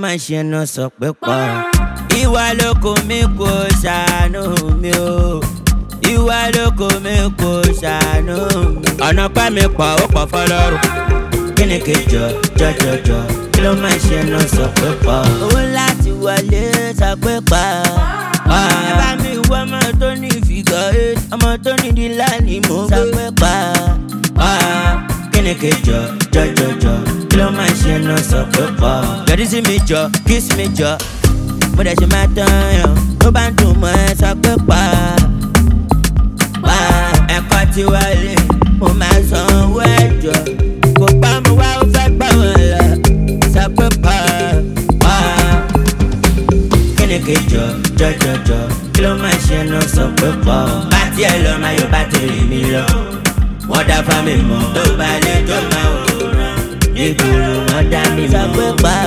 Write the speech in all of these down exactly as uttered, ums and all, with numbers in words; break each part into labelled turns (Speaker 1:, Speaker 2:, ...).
Speaker 1: máa ṣe náà sọ pé pa. Ìwà lóko mi kò ṣàánú mi o. Ìwà lóko mi kò ṣàánú mi. Ọ̀nà pa mi pọ̀ ó pọ̀ fọlọ́run. Kí ni kejọ jọjọjọ kí ló máa ṣe náà sọ pé pa. Owó láti wọlé sọ pé pa. Ẹ bá mi wọ ọmọ tó ní fìgọ́ eight, ọmọ tó ní dílà ní mo gbé. Sọ pé pa. Kí ni kejọ jọjọjọ kí ló máa ṣe náà sọ pé pa. Yọrí sí mi jọ, kiss mi jọ, mo dẹ̀ ṣe máa tán yàn. Tó bá ń dùn mọ́ ẹ sọ pé pa. Ẹ̀kọ́ ti wọlé, mo máa sanwó ẹ̀jọ̀. Kò pa mo wá ó fẹ́ gbà wọ́n lọ. Sọ pé pa. Kí ni kejọ jọjọjọ kí ló máa ṣe náà sọ pé pa. Bá tiẹ̀ lọ máa yọ bátìrì mi lọ. Wọ́n dá fámi mọ̀ tó bá lè tó máa wòran. Ìgboro wọn dá mi mọ̀. Sọ pé pa.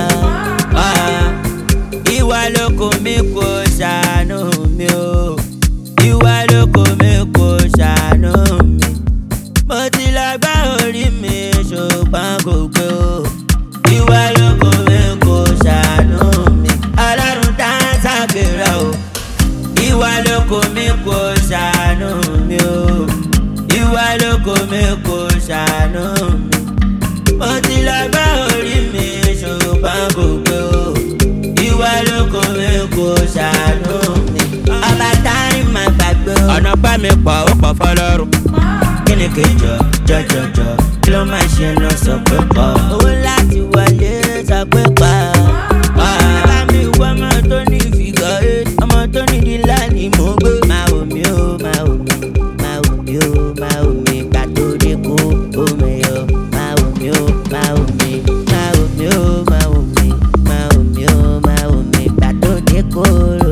Speaker 1: Ìwà lóko mi kò ṣàánú mi o. Ìwà lóko mi kò ṣàánú mi. Mo ti lọ gbá orí mi ṣùgbọ́n kò gbé o. Ìwà lóko mi kò ṣàánú mi. Ọlọ́run tá ń ṣàgbéra o. Ìwà lóko mi kò ṣàánú mi o. Ìwà lóko mi kò ṣàánú mi. Mo ti lọ gbá orí mi ṣùgbọ́n kò gbé o. Ìwà lóko mi kò ṣàánú mi. Ọba táyì máa gbàgbé o. Ọ̀nà pa mi pọ̀ ó pọ̀ fọlọ́run. Kí ni kejọ jọjọjọ kí ló máa ṣe náà sọ pé pọ̀. Owó láti wọlé sọ pé pa. Ẹ bá mi wọ ọmọ tó ní fìgọ́ eight, ọmọ tó ní dílà ní mo gbé. Máa wò mí o, máa wò mí, máa wò mí o, máa wò mí gbà tó dé kó omi o. Máa wò mí o, máa wò mí, máa wò mí o, máa wò mí, máa wò mí o, máa wò mí gbà tó dé kó.